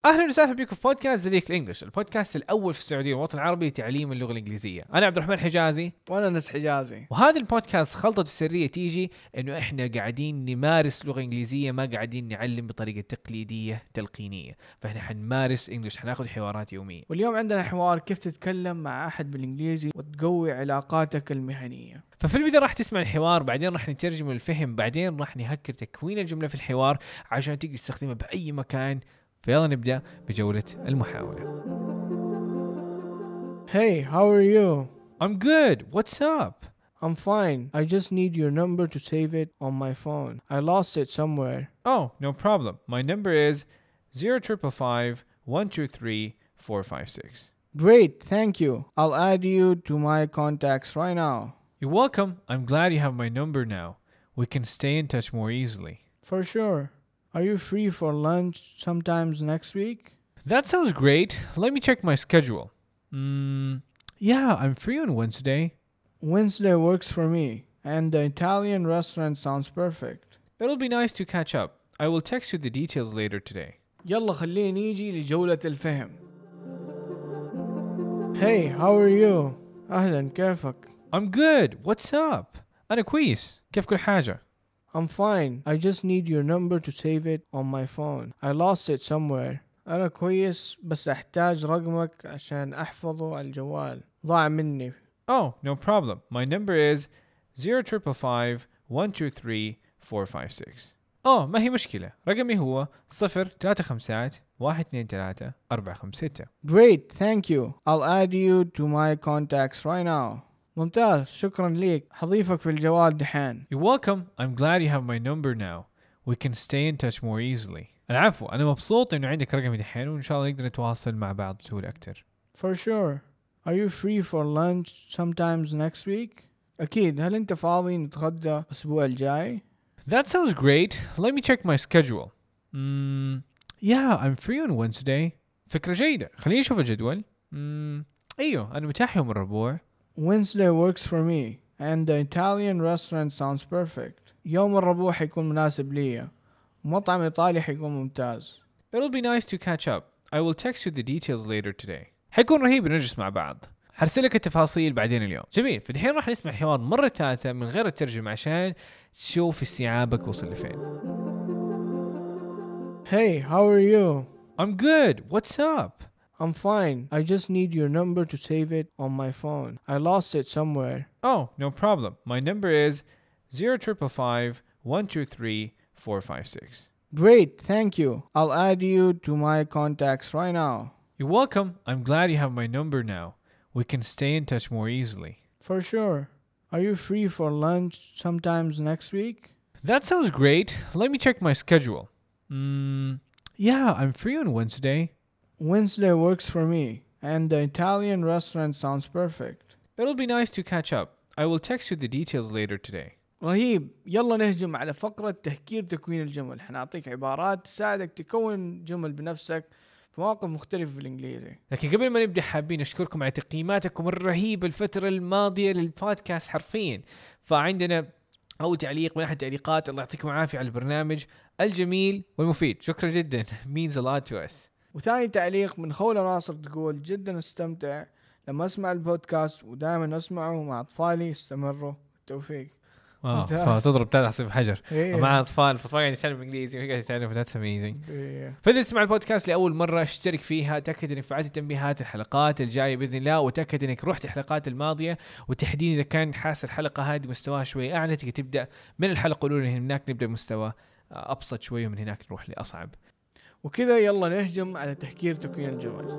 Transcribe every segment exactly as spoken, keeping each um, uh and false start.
اهلا وسهلا بكم في بودكاست زريك الانجليش، البودكاست الاول في السعوديه والوطن العربي لتعليم اللغه الانجليزيه. انا عبد الرحمن حجازي وانا نس حجازي. وهذا البودكاست خلطه السريه تيجي انه احنا قاعدين نمارس لغه انجليزيه، ما قاعدين نعلم بطريقه تقليديه تلقينيه. فاحنا حنمارس انجليش، حناخذ حوارات يوميه. واليوم عندنا حوار كيف تتكلم مع احد بالانجليزي وتقوي علاقاتك المهنيه. ففي البدايه راح تسمع الحوار، بعدين راح نترجم الفهم، بعدين راح نهكر تكوين الجمله في الحوار عشان تقدر تستخدمها باي مكان. فيلا نبدا بجوله المحاوله. Hey, how are you? I'm good. What's up? I'm fine. I just need your number to save it on my phone. I lost it somewhere. Oh, no problem. My number is zero triple five one two three four five six. Great, thank you. I'll add you to my contacts right now. You're welcome. I'm glad you have my number now. We can stay in touch more easily. For sure. Are you free for lunch sometimes next week? That sounds great. Let me check my schedule. Mm, yeah, I'm free on Wednesday. Wednesday works for me, and the Italian restaurant sounds perfect. It'll be nice to catch up. I will text you the details later today. يلا خلينا نيجي لجولة الفهم. Hey, how are you? أهلا، كيفك؟ I'm good. What's up? أنا كويس. كيف كل حاجة؟ I'm fine. I just need your number to save it on my phone. I lost it somewhere. أنا كويس بس أحتاج رقمك عشان أحفظه على الجوال. ضاع مني. Oh, no problem. My number is zero triple five one two three four five six. Oh, ما هي مشكلة. رقمي هو صفر ثلاثة خمسات واحد اثنين ثلاثة أربعة خمسة ستة. Great, thank you. I'll add you to my contacts right now. ممتاز، شكرا ليك. حضيفك في الجوال دحين. You're welcome. I'm glad you have my number now. We can stay in touch more easily. العفو، أنا مبسوط إنه عندك رقمي دحين، وإن شاء الله نقدر نتواصل مع بعض بسهولة أكتر. For sure. Are you free for lunch sometimes next week? أكيد. هل أنت فاضي نتغدى الأسبوع الجاي؟ That sounds great. Let me check my schedule. Mm, yeah, I'm free on Wednesday. فكرة جيدة. خليني أشوف الجدول. Mm, أيوه، أنا متاح يوم الربوع. Wednesday works for me, and the Italian restaurant sounds perfect. يوم الربوع حيكون مناسب لي. مطعم إيطالي حيكون ممتاز. It'll be nice to catch up. I will text you the details later today. حيكون رهيب نجلس مع بعض. هرسلك التفاصيل بعدين اليوم. جميل. فالحين راح نسمع حوار مرة ثالثة من غير الترجمة عشان تشوف استيعابك وصل لفين. Hey, how are you? I'm good. What's up? I'm fine. I just need your number to save it on my phone. I lost it somewhere. Oh, no problem. My number is zero triple five one two three four five six. Great, thank you. I'll add you to my contacts right now. You're welcome. I'm glad you have my number now. We can stay in touch more easily. For sure. Are you free for lunch sometimes next week? That sounds great. Let me check my schedule. Mm, yeah, I'm free on Wednesday. Wednesday works for me, and the Italian restaurant sounds perfect. It'll be nice to catch up. I will text you the details later today. رهيب. يلا نهجم على فقرة تهكير تكوين الجمل. حنعطيك عبارات تساعدك تكون جمل بنفسك في مواقف مختلفة في الإنجليزي. لكن قبل ما نبدأ حابين نشكركم على تقييماتكم الرهيبة الفترة الماضية للبودكاست حرفيا. فعندنا أو تعليق من أحد التعليقات: الله يعطيكم العافية على البرنامج الجميل والمفيد. شكرا جدا. means a lot to us. وثاني تعليق من خولة ناصر تقول: جدا استمتع لما أسمع البودكاست ودائما أسمعه مع أطفالي. استمروا. التوفيق. اه فتضرب تلعصي بحجر إيه. مع اطفال فطبعا قاعد يتعلم انجليزي وهي قاعده تتعلم. ذاتس اميزنج. إيه. فاذا تسمع البودكاست لاول مره اشترك فيها، تاكد انك فعلت تنبيهات الحلقات الجايه باذن الله، وتاكد انك رحت الحلقات الماضيه، وتحديدا اذا كان حاس الحلقه هذه مستواها شوي اعلى تقدر تبدا من الحلقه الاولى هناك نبدا مستوى ابسط شوي ومن هناك نروح لاصعب. وكذا يلا نهجم على تهكير تكوين الجمل.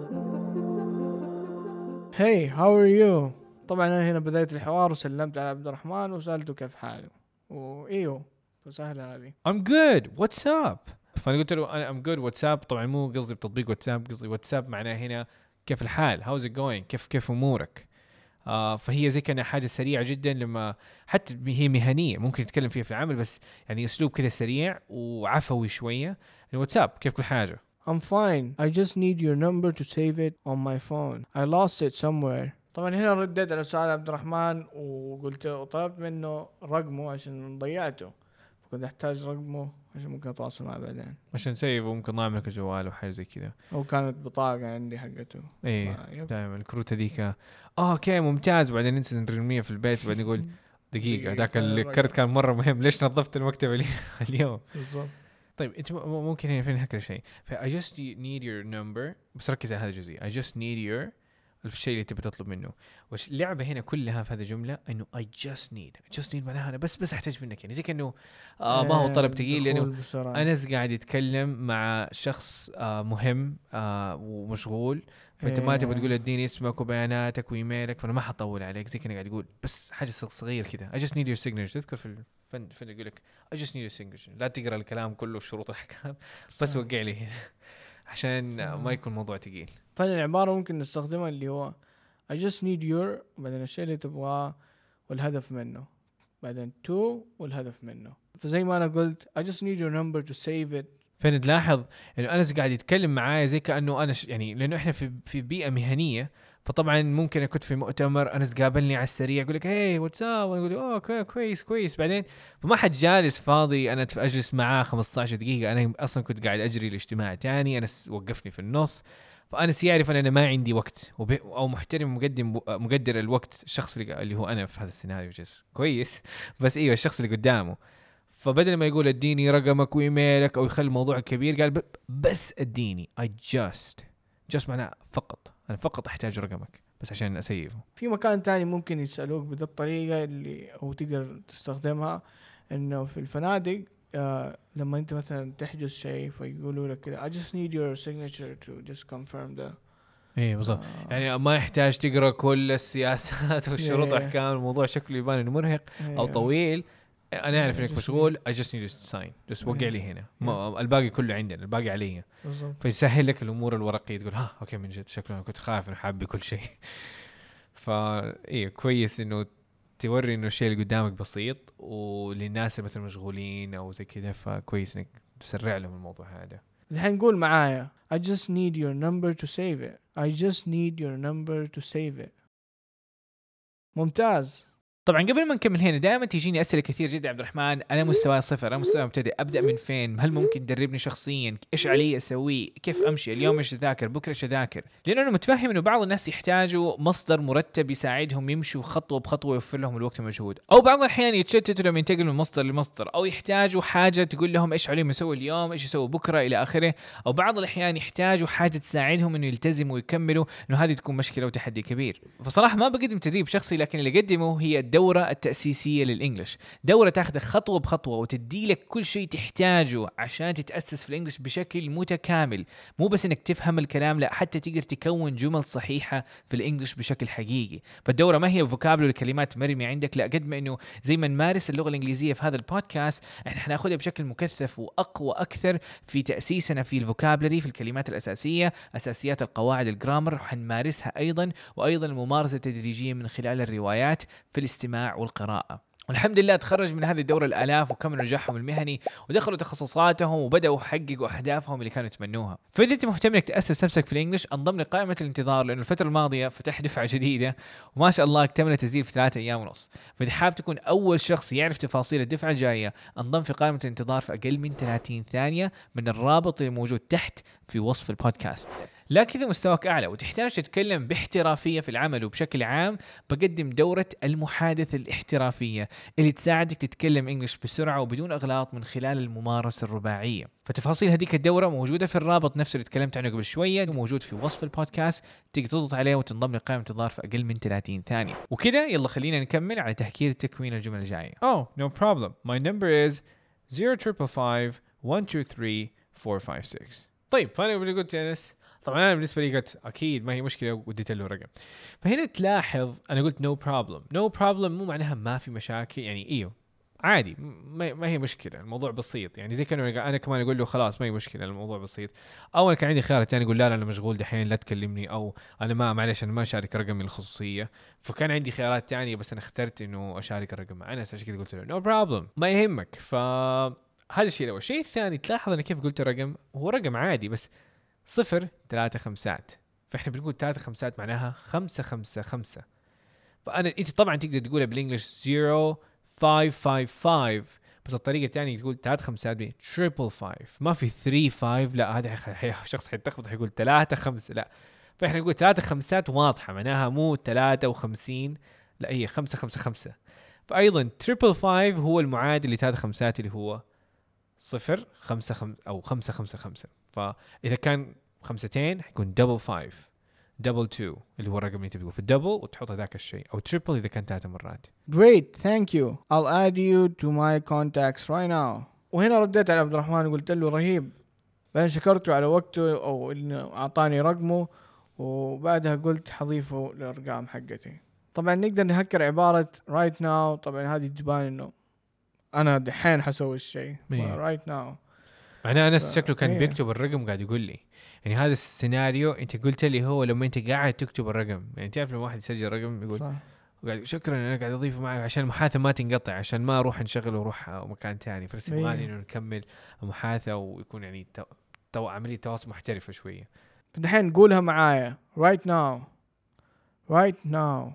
Hey, how are you? طبعا أنا هنا بداية الحوار وسلمت على عبد الرحمن وسألته كيف حاله، وإيوه فسهلة هذه. I'm good. What's up? فأنا قلت له أنا I'm good. What's up؟ طبعا مو قصدي بتطبيق واتساب، قصدي واتساب معناه هنا كيف الحال. How's it going؟ كيف كيف أمورك؟ آه فهي زي كأنها حاجة سريعة جدا، لما حتى هي مهنية ممكن نتكلم فيها في العمل، بس يعني أسلوب كده سريع وعفوي شوية. الواتساب كيف كل حاجة. I'm fine. I just need your number to save it on my phone. I lost it somewhere. طبعا هنا رديت على سؤال عبد الرحمن وقلت وطلبت منه رقمه عشان ضيعته. كنت أحتاج رقمه عشان ممكن أتواصل معه بعدين، عشان سيف وممكن ضاع منك الجوال وحاجة زي كذا. أو كانت بطاقة عندي حقته. ايه دائما الكروت هذيك اه اوكي ممتاز، وبعدين ننسى نرميها في البيت وبعدين نقول دقيقة ذاك الكرت كان مرة مهم، ليش نظفت المكتب اليوم؟ بالضبط. طيب انت ممكن هنا فين هكذا شيء ف I just need your number، بس ركز على هذا الجزء I just need your الشيء اللي تبي تطلب منه. وش اللعبة هنا كلها في هذه الجملة انه I just need I just need معناها انا بس بس احتاج منك، يعني زي كأنه آه ما هو طلب تقيل، لانه أنس قاعد يتكلم مع شخص آه مهم آه ومشغول، فانت ما تبغى تقول اديني اسمك وبياناتك وايميلك، فانا ما حطول عليك، زي كأنه قاعد يقول بس حاجة صغير كذا I just need your signature. تذكر في الفن فين يقول لك I just need your signature، لا تقرأ الكلام كله شروط الحكام، بس وقع لي هنا عشان ما يكون موضوع تقيل. فالعبارة ممكن نستخدمها اللي هو I just need your بعدين الشيء اللي تبغاه والهدف منه، بعدين to والهدف منه. فزي ما أنا قلت I just need your number to save it. فين تلاحظ إنه أنس قاعد يتكلم معايا زي كأنه أنا ش... يعني لأنه إحنا في في بيئة مهنية، فطبعا ممكن أكون في مؤتمر أنس قابلني على السريع يقول لك هاي واتساب، وأنا أقول أوه كويس كويس بعدين فما حد جالس فاضي أنا أجلس معاه خمسة عشر دقيقة، أنا أصلا كنت قاعد أجري الاجتماع تاني، أنس وقفني في النص، فأنس يعرف أن أنا ما عندي وقت وب... أو محترم مقدم مقدر الوقت الشخص اللي, اللي هو أنا في هذا السيناريو جس كويس، بس إيوه الشخص اللي قدامه، فبدل ما يقول اديني رقمك وايميلك او يخلي الموضوع كبير قال بس اديني I just just معناه فقط، انا فقط احتاج رقمك بس عشان اسيفه. في مكان تاني ممكن يسألوك بهذه الطريقة اللي او تقدر تستخدمها، انه في الفنادق آه لما انت مثلا تحجز شيء فيقولوا لك كده I just need your signature to just confirm that. ايه بالضبط آه. يعني ما يحتاج تقرا كل السياسات والشروط واحكام، الموضوع شكله يبان انه مرهق او طويل، انا اعرف انك مشغول I just need to sign just وقع لي هنا ما الباقي كله عندنا الباقي علي، فيسهل لك الامور الورقيه، تقول ها اوكي من جد شكله انا كنت خايف انه حابب كل شيء. فا ايه كويس انه توري انه الشيء اللي قدامك بسيط وللناس اللي مثلا مشغولين او زي كذا، فكويس انك تسرع لهم الموضوع هذا. الحين نقول معايا I just need your number to save it. I just need your number to save it. ممتاز. طبعا قبل ما نكمل هنا دائما تيجيني اسئله كثير جدا عبد الرحمن، انا مستواي صفر، انا مستوى مبتدئ، ابدا من فين؟ هل ممكن تدربني شخصيا؟ ايش علي اسوي؟ كيف امشي؟ اليوم ايش اذاكر؟ بكره ايش اذاكر؟ لانه انا متفهم انه بعض الناس يحتاجوا مصدر مرتب يساعدهم يمشوا خطوه بخطوه ويوفر لهم الوقت والمجهود، او بعض الاحيان يتشتتوا لما ينتقلوا من مصدر لمصدر، او يحتاجوا حاجه تقول لهم ايش عليهم يسوي اليوم، ايش يسوي بكره الى اخره، او بعض الاحيان يحتاجوا حاجه تساعدهم انه يلتزموا ويكملوا، انه هذه تكون مشكله وتحدي كبير. فصراحه ما بقدم تدريب شخصي، لكن اللي قدمه هي الدوره التاسيسيه للإنجليش، دورة تاخذك خطوة بخطوة وتدي لك كل شيء تحتاجه عشان تتأسس في الإنجليش بشكل متكامل، مو بس إنك تفهم الكلام، لا حتى تقدر تكون جمل صحيحة في الإنجليش بشكل حقيقي. فالدورة ما هي فوكابلو لكلمات مرمية عندك، لا قد ما إنه زي ما نمارس اللغة الإنجليزية في هذا البودكاست إحنا حناخذها بشكل مكثف وأقوى أكثر في تأسيسنا في الفوكابلري، في الكلمات الأساسية، أساسيات القواعد الجرامر، وحنمارسها أيضا، وأيضا الممارسة التدريجية من خلال الروايات في الاستماع والقراءة. والحمد لله تخرج من هذه الدورة الآلاف وكملوا نجاحهم المهني ودخلوا تخصصاتهم وبدأوا يحققوا أهدافهم اللي كانوا يتمنوها. فإذا أنت مهتم إنك تأسس نفسك في الإنجليش انضم لقائمة الانتظار، لأنه الفترة الماضية فتح دفعة جديدة وما شاء الله اكتمل تسجيل في ثلاثة أيام ونص. فإذا حاب تكون أول شخص يعرف تفاصيل الدفعة الجاية انضم في قائمة الانتظار في أقل من ثلاثين ثانية من الرابط اللي موجود تحت في وصف البودكاست. لكن إذا مستواك أعلى وتحتاج تتكلم باحترافية في العمل وبشكل عام، بقدم دورة المحادثة الاحترافية اللي تساعدك تتكلم إنجليش بسرعة وبدون أغلاط من خلال الممارسة الرباعية. فتفاصيل هذيك الدورة موجودة في الرابط نفسه اللي تكلمت عنه قبل شوية، وموجود في وصف البودكاست، تقدر تضغط عليه وتنضم لقائمة انتظار في أقل من ثلاثين ثانية. وكذا يلا خلينا نكمل على تهكير تكوين الجمل الجاية. Oh, no problem. My number is zero triple five one two three four five six. طيب فأنا بقول قلت أنس طبعا أنا بالنسبة لي قلت أكيد ما هي مشكلة وديت له رقم. فهنا تلاحظ أنا قلت no problem. no problem مو معناها ما في مشاكل، يعني إيوه عادي ما, ما هي مشكلة، الموضوع بسيط. يعني زي كانوا أنا كمان أقول له خلاص ما هي مشكلة الموضوع بسيط. أول كان عندي خيار تاني أقول لا لا أنا مشغول دحين لا تكلمني، أو أنا ما معلش أنا ما أشارك رقمي الخصوصية. فكان عندي خيارات تانية بس أنا اخترت إنه أشارك الرقم مع أنس، عشان كده قلت له no problem ما يهمك. فهذا الشيء الأول. الشيء الثاني تلاحظ أنا كيف قلت الرقم هو رقم عادي بس صفر ثلاثة خمسات، فإحنا بنقول ثلاثة خمسات معناها خمسة خمسة خمسة. فأنا أنت طبعا تقدر تقولها بالإنجليش zero five five five بس الطريقه الثانيه تقول ثلاث خمسات بي تريبل فايف، ما في ثري فايف، لا هذا حي... شخص حيتلخبط حيقول ثلاثة خمسة، لا فاحنا نقول ثلاثة خمسات واضحه معناها مو ثلاثة وخمسين، لا هي خمسة خمسة خمسة. فايضا تريبل فايف هو المعادل لثلاث خمسات اللي هو صفر خمسة خمسة او خمسة خمسة خمسة. فاذا كان خمستين حيكون دبل فايف، دبل تو اللي هو الرقم اللي تبيه في الدبل وتحط ذاك الشيء، او تريبل اذا كان ثلاث مرات. Great, thank you. I'll add you to my contacts right now. وهنا رديت على عبد الرحمن وقلت له رهيب، بعدين شكرته على وقته او انه اعطاني رقمه، وبعدها قلت حضيفه الارقام حقتي. طبعا نقدر نهكر عبارة right now، طبعا هذه تبان انه انا دحين حسوي الشيء right now. معناه انس شكله كان إيه. بيكتب الرقم قاعد يقول لي، يعني هذا السيناريو انت قلت لي هو لما انت قاعد تكتب الرقم، يعني تعرف لما واحد يسجل رقم يقول صح. وقاعد شكرا انا قاعد اضيفه معي عشان المحادثه ما تنقطع، عشان ما اروح نشغل واروح مكان ثاني، فبس يبغاني انه نكمل المحادثه ويكون يعني تو... تو... عمليه تواصل محترفه شويه. دحين نقولها معايا right now right now.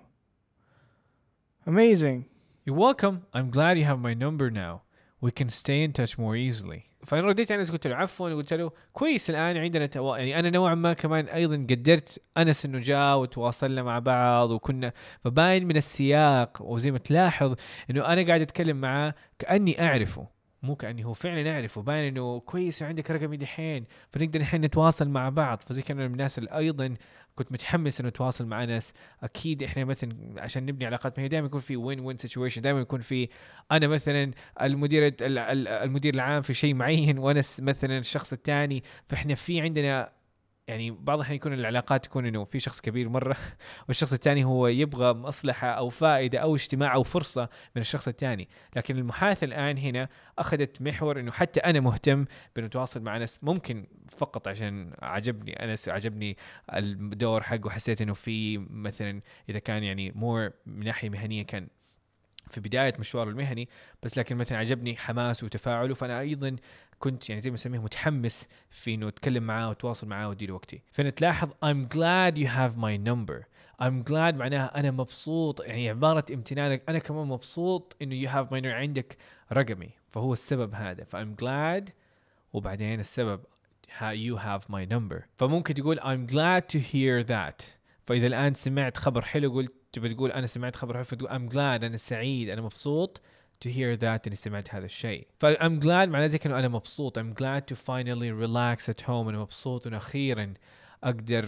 Amazing. You're welcome. I'm glad you have my number now. We can stay in touch more easily. فأنا رديت على أنس قلت له عفوا، وقلت له كويس الآن عندنا توا... يعني أنا نوعا ما كمان أيضا قدرت أنس إنه جاء وتواصلنا مع بعض وكنا، فباين من السياق وزي ما تلاحظ إنه أنا قاعد أتكلم معاه كأني أعرفه، مو كأني هو فعلا أعرفه، باين إنه كويس عندك رقمي دحين فنقدر نحن نتواصل مع بعض. فزي كان من الناس اللي أيضا كنت متحمس إنه أتواصل مع ناس. أكيد إحنا مثلا عشان نبني علاقات، ما هي دائما يكون في وين وين سيتويشن، دائما يكون في أنا مثلا المدير المدير العام في شيء معين وأنا مثلا الشخص الثاني، فإحنا في عندنا يعني بعض الأحيان يكون العلاقات تكون إنه في شخص كبير مرة والشخص الثاني هو يبغى مصلحة أو فائدة أو اجتماع أو فرصة من الشخص الثاني. لكن المحادثة الآن هنا أخذت محور إنه حتى أنا مهتم بنتواصل مع ناس، ممكن فقط عشان عجبني أنا عجبني الدور حقه، حسيت إنه في مثلا إذا كان يعني مور من ناحية مهنية كان في بداية مشواره المهني، بس لكن مثلا عجبني حماسه وتفاعله، فأنا أيضا كنت يعني زي ما نسميه متحمس في إنه أتكلم معاه وتواصل معاه ودي وقتي. فأنا تلاحظ I'm glad you have my number. I'm glad معناها أنا مبسوط، يعني عبارة امتنانك أنا كمان مبسوط إنه you have my number، عندك رقمي، فهو السبب هذا. ف I'm glad وبعدين السبب you have my number. فممكن تقول I'm glad to hear that. فإذا الآن سمعت خبر حلو قلت تبي تقول أنا سمعت خبر حلو، فتقول I'm glad، أنا سعيد أنا مبسوط to hear that إني سمعت هذا الشيء. ف I'm glad معناه زي كأنه أنا مبسوط. I'm glad to finally relax at home. أنا مبسوط إنه أخيرا أقدر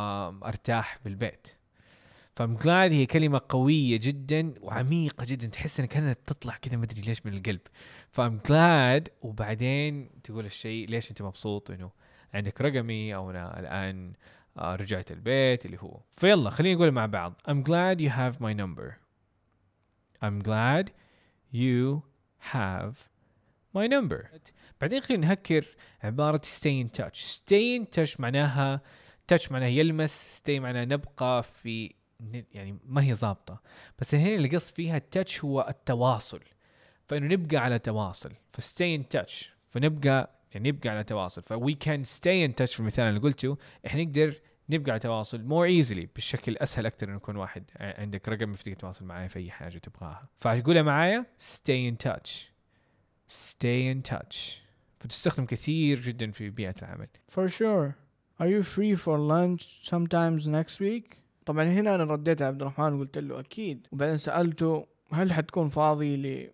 أرتاح بالبيت. ف I'm glad هي كلمة قوية جدا وعميقة جدا، تحس إن كانت تطلع كذا ما أدري ليش من القلب. ف I'm glad وبعدين تقول الشيء ليش أنت مبسوط إنه عندك رقمي أو أنا الآن آه رجعت البيت اللي هو. فيلا خلينا نقول مع بعض I'm glad you have my number. I'm glad you have my number. بعدين خلينا نهكر عبارة stay in touch. stay in touch معناها touch معناها يلمس، stay معناها نبقى في، يعني ما هي ضابطة، بس هنا اللي قصد فيها touch هو التواصل، فإنه نبقى على تواصل. ف stay in touch فنبقى يعني نبقى على تواصل. ف we can stay in touch في المثال اللي قلته، احنا نقدر نبقى على تواصل more easily بشكل أسهل أكتر إنه يكون واحد عندك رقم يفتك تواصل معايا في أي حاجة تبغاها. فأقولها معايا stay in touch stay in touch. فتستخدم كثير جدا في بيئة العمل. For sure. Are you free for lunch sometimes next week؟ طبعا هنا أنا رديت على عبد الرحمن وقلت له أكيد، وبعدين سألته هل حتكون فاضي لي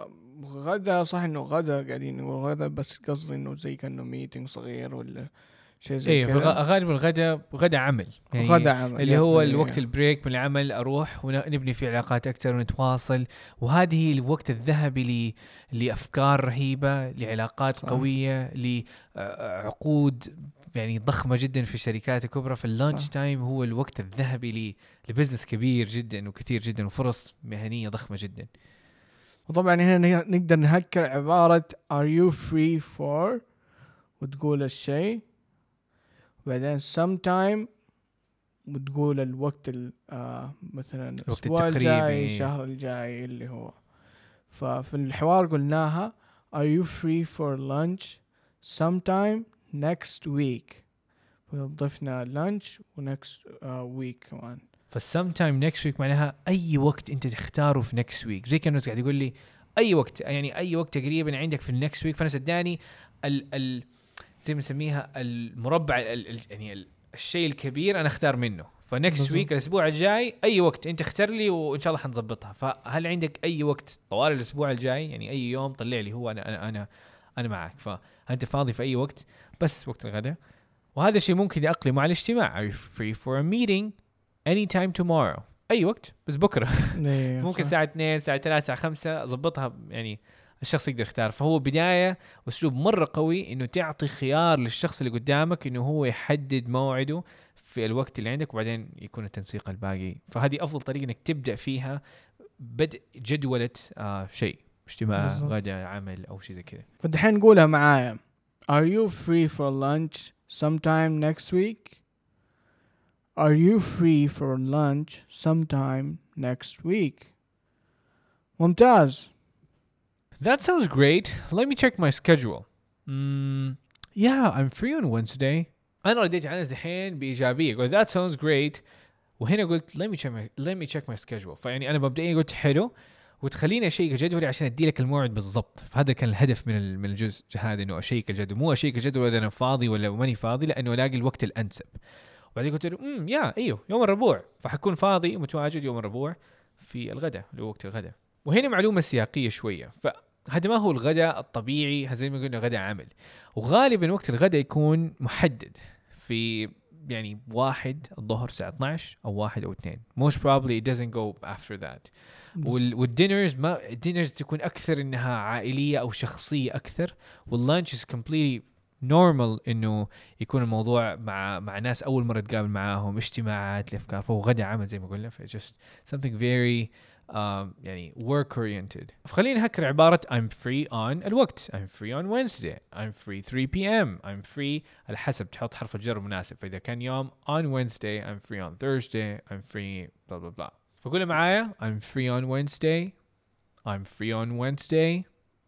غدا؟ صح إنه غدا قاعدين نقول غدا، بس قصدي إنه زي كأنه ميتينج صغير ولا شيء زي ايه كذا. غالبا الغدا غدا عمل، يعني غدا عمل اللي هو يعني الوقت البريك من العمل اروح ونبني فيه علاقات اكثر ونتواصل، وهذه هي الوقت الذهبي لافكار رهيبه، لعلاقات صح. قويه، لعقود يعني ضخمه جدا في الشركات الكبرى. في اللانش تايم هو الوقت الذهبي لبزنس كبير جدا وكثير جدا وفرص مهنيه ضخمه جدا. وطبعا هنا نقدر نهكر عباره are you free for وتقول الشيء، وبعدين sometime وتقول الوقت آه مثلا الأسبوع الجاي الشهر الجاي اللي هو. ففي الحوار قلناها are you free for lunch sometime next week، وضفنا lunch و next uh, week كمان. فsometime next week معناها أي وقت أنت تختاره في next weك. زي كأنه قاعد يقول لي اي وقت يعني اي وقت تقريبا عندك في النكست ويك. فانا صدقني ال ال زي ما نسميها المربع ال ال يعني ال الشيء الكبير انا اختار منه. فنكست ويك الاسبوع الجاي اي وقت انت اختار لي وان شاء الله حنظبطها. فهل عندك اي وقت طوال الاسبوع الجاي يعني اي يوم طلع لي هو انا انا انا انا معك. فانت فاضي في اي وقت بس وقت الغداء. وهذا الشيء ممكن يأقلم مع الاجتماع. Are you free for a meeting anytime tomorrow؟ اي وقت بس بكره ممكن الساعه اثنين الساعه ثلاثة الساعه خمسة ضبطها يعني الشخص يقدر يختار. فهو بدايه اسلوب مره قوي انه تعطي خيار للشخص اللي قدامك انه هو يحدد موعده في الوقت اللي عندك وبعدين يكون التنسيق الباقي. فهذه افضل طريقه انك تبدا فيها بدء جدوله آه شيء اجتماع غدا عمل او شيء زي كذا. فدحين نقولها معايا. Are you free for lunch sometime next week? Are you free for lunch sometime next week? ممتاز. That sounds great. Let me check my schedule. Mm, yeah, I'm free on Wednesday. أنا رديت على الحين بإيجابية. قلت that sounds great. وهنا قلت let me check my let me check my schedule. فيعني أنا مبدئيا قلت حلو وتخليني أشيك جدولي عشان أدي لك الموعد بالضبط. فهذا كان الهدف من من الجزء هذا إنه أشيك الجدول. مو أشيك الجدول إذا أنا فاضي ولا ماني فاضي لأنه ألاقي الوقت الأنسب. وبعدين قلت له امم يا ايوه يوم الربوع فحكون فاضي متواجد يوم الربوع في الغداء لوقت الغداء. وهنا معلومة سياقية شوية. فهذا ما هو الغداء الطبيعي زي ما قلنا غداء عمل. وغالبا وقت الغداء يكون محدد في يعني واحد الظهر الساعة اثناشر أو واحد أو اثنين. Most probably it doesn't go after that. والدينرز ما الدينرز تكون أكثر إنها عائلية أو شخصية أكثر. واللانش is completely normal إنه يكون الموضوع مع مع ناس أول مرة تقابل معاهم اجتماعات لأفكار. فهو غدا عمل زي ما قلنا. ف just something very um, يعني work oriented. فخلينا نهكر عبارة I'm free on الوقت. I'm free on Wednesday. I'm free three p m I'm free على حسب تحط حرف الجر مناسب. فإذا كان يوم on Wednesday I'm free on Thursday I'm free blah blah blah. فقولوا معايا I'm free on Wednesday. I'm free on Wednesday.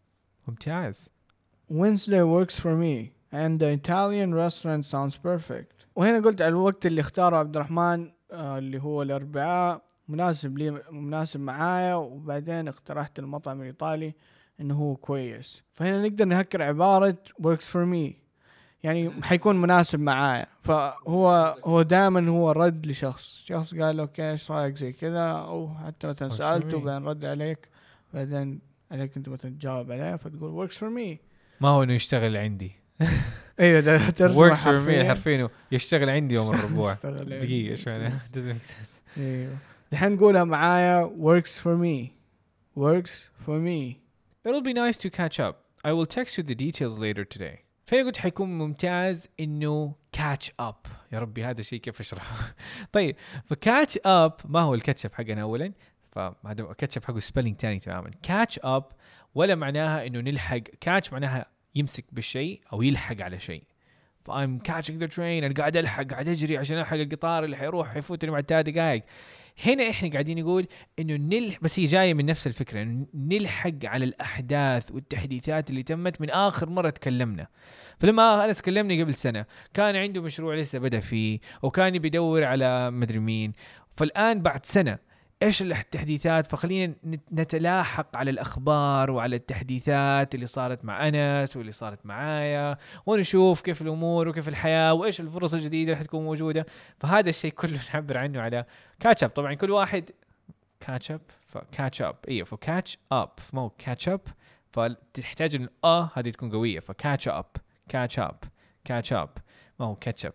ممتاز. Wednesday works for me and the Italian restaurant sounds perfect. وهنا قلت على الوقت اللي اختاره عبد الرحمن آه اللي هو الأربعاء مناسب لي مناسب معايا. وبعدين اقترحت المطعم الإيطالي إنه هو كويس. فهنا نقدر نهكر عبارة works for me يعني حيكون مناسب معايا. فهو هو دائما هو رد لشخص شخص قال اوكي ايش رايك زي كذا او حتى مثلا سألته بعدين رد عليك بعدين عليك انت مثلا تجاوب عليه فتقول works for me. ما هو انه يشتغل عندي. ايوه ده ترجمة حرفيا حرفيا يشتغل عندي يوم الربوع. دقيقة شوي doesn't make sense. ايوه الحين نقولها معايا works for me. works for me. It'll be nice to catch up. I will text you the details later today. فأنا قلت حيكون ممتاز إنه catch up. يا ربي هذا الشيء كيف أشرحه. طيب فcatch up ما هو الكاتشب حقنا أولا. فهذا كاتشب حقه spelling تاني تماما. catch up ولا معناها إنه نلحق. catch معناها يمسك بالشيء أو يلحق على شيء. ف I'm catching the train أنا قاعد ألحق قاعد أجري عشان ألحق القطار اللي حيروح حيفوتني بعد ثلاث دقائق. هنا إحنا قاعدين نقول إنه نلحق بس هي جاية من نفس الفكرة إنه نلحق على الأحداث والتحديثات اللي تمت من آخر مرة تكلمنا. فلما أنا تكلمني قبل سنة كان عنده مشروع لسه بدأ فيه وكان بيدور على مدري مين. فالآن بعد سنة إيش التحديثات. فخلينا نتلاحق على الأخبار وعلى التحديثات اللي صارت مع أنس واللي صارت معايا ونشوف كيف الأمور وكيف الحياة وإيش الفرص الجديدة اللي حتكون موجودة. فهذا الشيء كله نعبر عنه على كاتش اب. طبعا كل واحد كاتش اب فكاتش اب ايوه فكاتش اب ما هو كاتش اب. فتحتاج ان اه هذه تكون قوية. فكاتش اب كاتش اب كاتش اب ما هو كاتشب.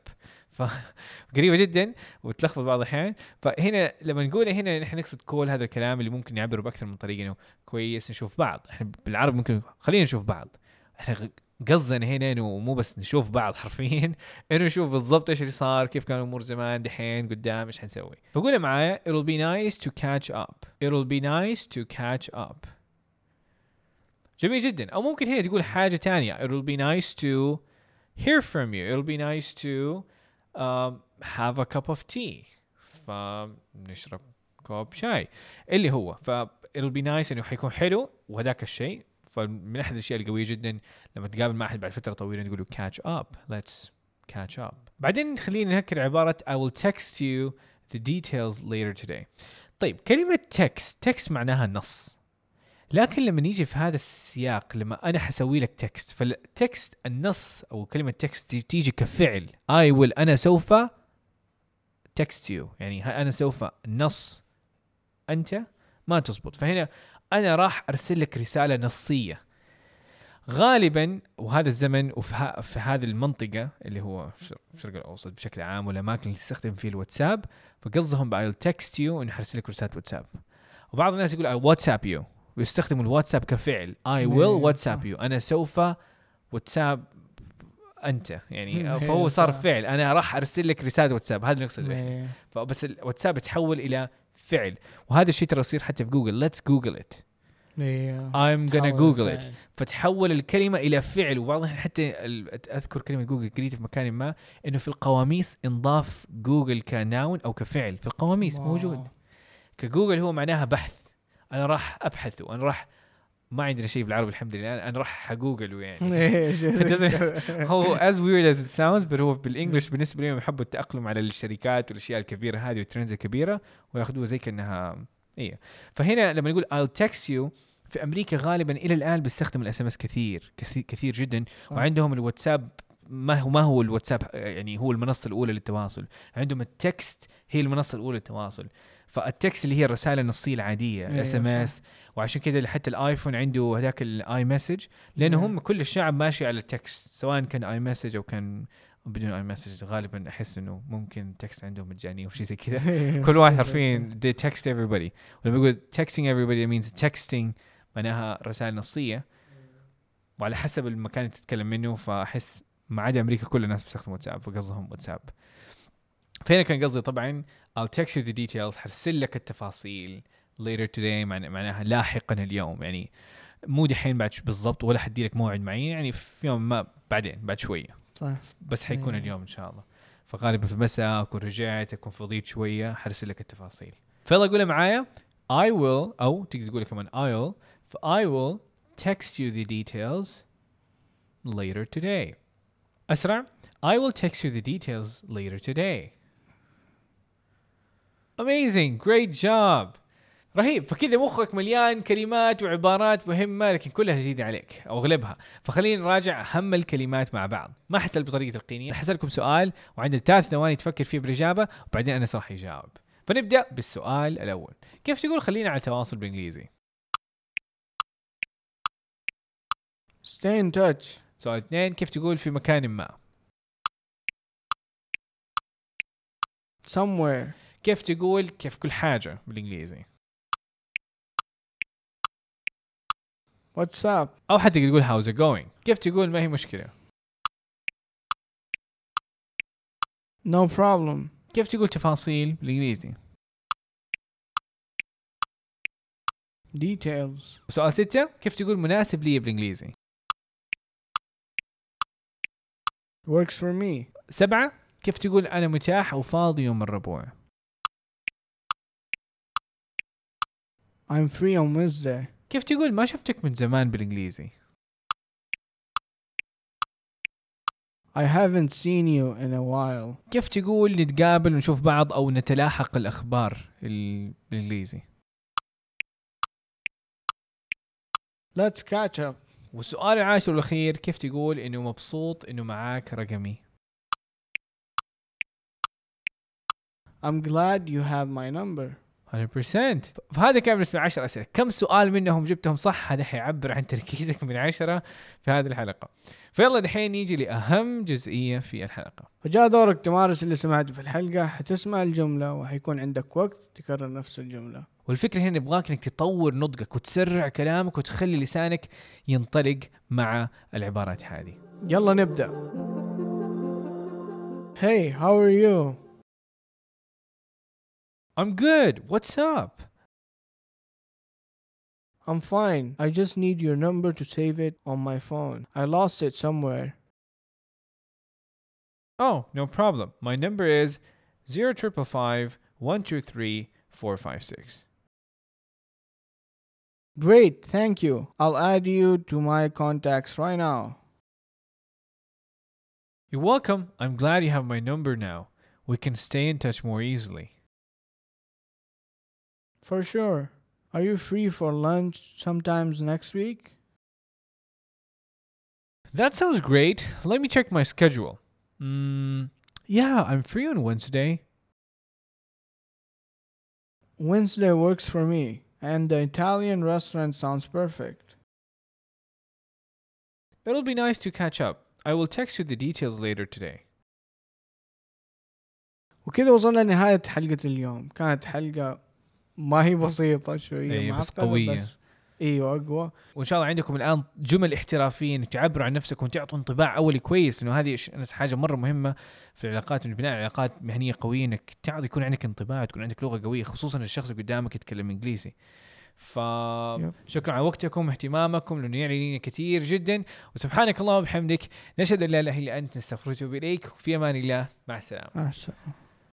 فقريبة جدا وتلخبط بعض الأحيان. فهنا لما نقول هنا نحن نقصد كل هذا الكلام اللي ممكن نعبره بأكثر من طريقة إنه كويس نشوف بعض. إحنا بالعرب ممكن خلينا نشوف بعض. إحنا قصدنا هنا إنه مو بس نشوف بعض حرفيا إنه نشوف بالضبط إيش اللي صار كيف كان الأمور زمان دحين قدام إيش حنسوي. فقولها معايا it'll be nice to catch up. it'll be nice to catch up. جميل جدا. أو ممكن هنا تقول حاجة تانية it'll be nice to hear from you. It'll be nice to um, have a cup of tea. فنشرب كوب شاي اللي هو. ف it'll be nice إنه حيكون حلو وهذاك الشيء. فمن أحد الأشياء القوية جدا لما تقابل مع أحد بعد فترة طويلة نقوله catch up. Let's catch up. بعدين خلينا نهكر عبارة I will text you the details later today. طيب كلمة text text معناها نص. لكن لما نيجي في هذا السياق، لما أنا حسوي لك تكست، فالتكست النص أو كلمة تكست تيجي كفعل I will، أنا سوف text you، يعني أنا سوف نص أنت ما تزبط. فهنا أنا راح أرسل لك رسالة نصية غالبا. وهذا الزمن وفي في هذه المنطقة اللي هو الشرق الأوسط بشكل عام والأماكن اللي تستخدم فيه الواتساب، فقصدهم ب I'll text you إنه حرسل لك رسالة واتساب. وبعض الناس يقول I WhatsApp you ويستخدموا الواتساب كفعل I will WhatsApp you، أنا سوف واتساب أنت، يعني فهو صار فعل، أنا راح أرسل لك رسالة واتساب، هذا نقصد به. فبس الواتساب يتحول إلى فعل، وهذا الشيء ترى يصير حتى في جوجل let's google it I'm gonna google it، فتحول الكلمة إلى فعل. وبعضهم حتى أذكر كلمة جوجل قريت في مكان ما إنه في القواميس انضاف جوجل كناون أو كفعل في القواميس موجود. كجوجل هو معناها بحث، أنا راح أبحثه، أنا راح ما عندنا شيء بالعربي الحمد لله، أنا راح حجوجله يعني. هو as weird as it sounds but هو بالإنجليش بالنسبة لهم يحبوا التأقلم على الشركات والأشياء الكبيرة هذه والترندز الكبيرة ويأخذوها زي كأنها إيه. فهنا لما نقول I'll text you في أمريكا غالبا إلى الآن بيستخدم الإس إم إس كثير كثير جدا، وعندهم الواتساب ما هو ما هو الواتساب يعني هو المنصة الأولى للتواصل، عندهم التكست هي المنصة الأولى للتواصل. فالتكست اللي هي الرسالة النصية العادية الاس ام اس، وعشان كده حتى الايفون عنده هذاك الاي مسج، لانه هم كل الشعب ماشي على التكست سواء كان اي مسج او كان بدون اي مسج. غالبا احس انه ممكن تكست عندهم مجاني او شيء زي كذا. كل واحد عارفين they text everybody، ولما يقول texting everybody means texting معناها رسالة نصية، وعلى حسب المكان اللي تتكلم منه. فاحس ما عدا امريكا كل الناس بيستخدموا واتساب فقصدهم واتساب. فهنا كان قصدي طبعا I'll text you the details، حرسل لك التفاصيل later today معناها لاحقا اليوم، يعني مو دحين بعد بالضبط ولا حدي لك موعد معين، يعني في يوم ما بعدين بعد شوية صح. بس حيكون yeah. اليوم إن شاء الله. فغالبا في المساء أكون رجعت أكون فضيت شوية حرسل لك التفاصيل. فيلا قولها معايا I will، أو تقدر تقول كمان I'll، ف I will text you the details later today. أسرع I will text you the details later today. Amazing, great job. رهيب. فكذا مخك مليان كلمات وعبارات مهمة لكن كلها جديدة عليك أو أغلبها. فخلينا نراجع أهم الكلمات مع بعض. ما حسأل بطريقة القينية، حسألكم سؤال وعندنا ثلاث ثواني تفكر فيه بالإجابة وبعدين أنا راح يجاوب. فنبدأ بالسؤال الأول. كيف تقول خلينا على تواصل بالإنجليزي؟ Stay in touch. سؤال اثنين. كيف تقول في مكان ما؟ Somewhere. كيف تقول كيف كل حاجة بالإنجليزي؟ What's up؟ أو حتى تقول how's it going. كيف تقول ما هي مشكلة؟ No problem. كيف تقول تفاصيل بالإنجليزي؟ Details. سؤال ستة. كيف تقول مناسب لي بالإنجليزي؟ Works for me. سبعة. كيف تقول أنا متاح أو فاضي يوم الربوع؟ I'm free on Wednesday. كيف تقول ما شفتك من زمان بالإنجليزي؟ I haven't seen you in a while. كيف تقول نتقابل ونشوف بعض أو نتلاحق الأخبار بالإنجليزي؟ Let's catch up. والسؤال العاشر والأخير. كيف تقول إنه مبسوط إنه معاك رقمي؟ I'm glad you have my number. مية بالمية. فهذا كان بالنسبة لعشر أسئلة. كم سؤال منهم جبتهم صح هذا حيعبر عن تركيزك من عشرة في هذه الحلقة. فيلا دحين نيجي لأهم جزئية في الحلقة. فجاء دورك تمارس اللي سمعته في الحلقة. حتسمع الجملة وحيكون عندك وقت تكرر نفس الجملة. والفكرة هنا نبغاك انك تطور نطقك وتسرع كلامك وتخلي لسانك ينطلق مع العبارات هذه. يلا نبدأ. Hey, how are you? I'm good. What's up? I'm fine. I just need your number to save it on my phone. I lost it somewhere. Oh, no problem. My number is zero triple five one two three four five six. Great, thank you. I'll add you to my contacts right now. You're welcome. I'm glad you have my number now. We can stay in touch more easily. For sure. Are you free for lunch sometimes next week? That sounds great. Let me check my schedule. Mm, yeah, I'm free on Wednesday. Wednesday works for me, and the Italian restaurant sounds perfect. It'll be nice to catch up. I will text you the details later today. وكذا وصلنا لنهاية حلقة اليوم. كانت حلقة ما هي بسيطة شوية، أي بس معقدة قوية. بس ايوه اقوى. وان شاء الله عندكم الان جمل احترافيه انك تعبروا عن نفسكم وتعطوا انطباع اولي كويس، لانه هذه حاجه مره مهمه في العلاقات، من بناء علاقات مهنيه قويه، انك تعطي يكون عندك انطباع، تكون عندك لغه قويه، خصوصا الشخص اللي قدامك يتكلم انجليزي. فشكرا على وقتكم واهتمامكم، لانه يعني لنا كثير جدا. وسبحانك اللهم وبحمدك، نشهد ان لا اله الا انت، نستغفرك ونتوب اليك، وفي امان الله، مع السلامه. مع السلامة.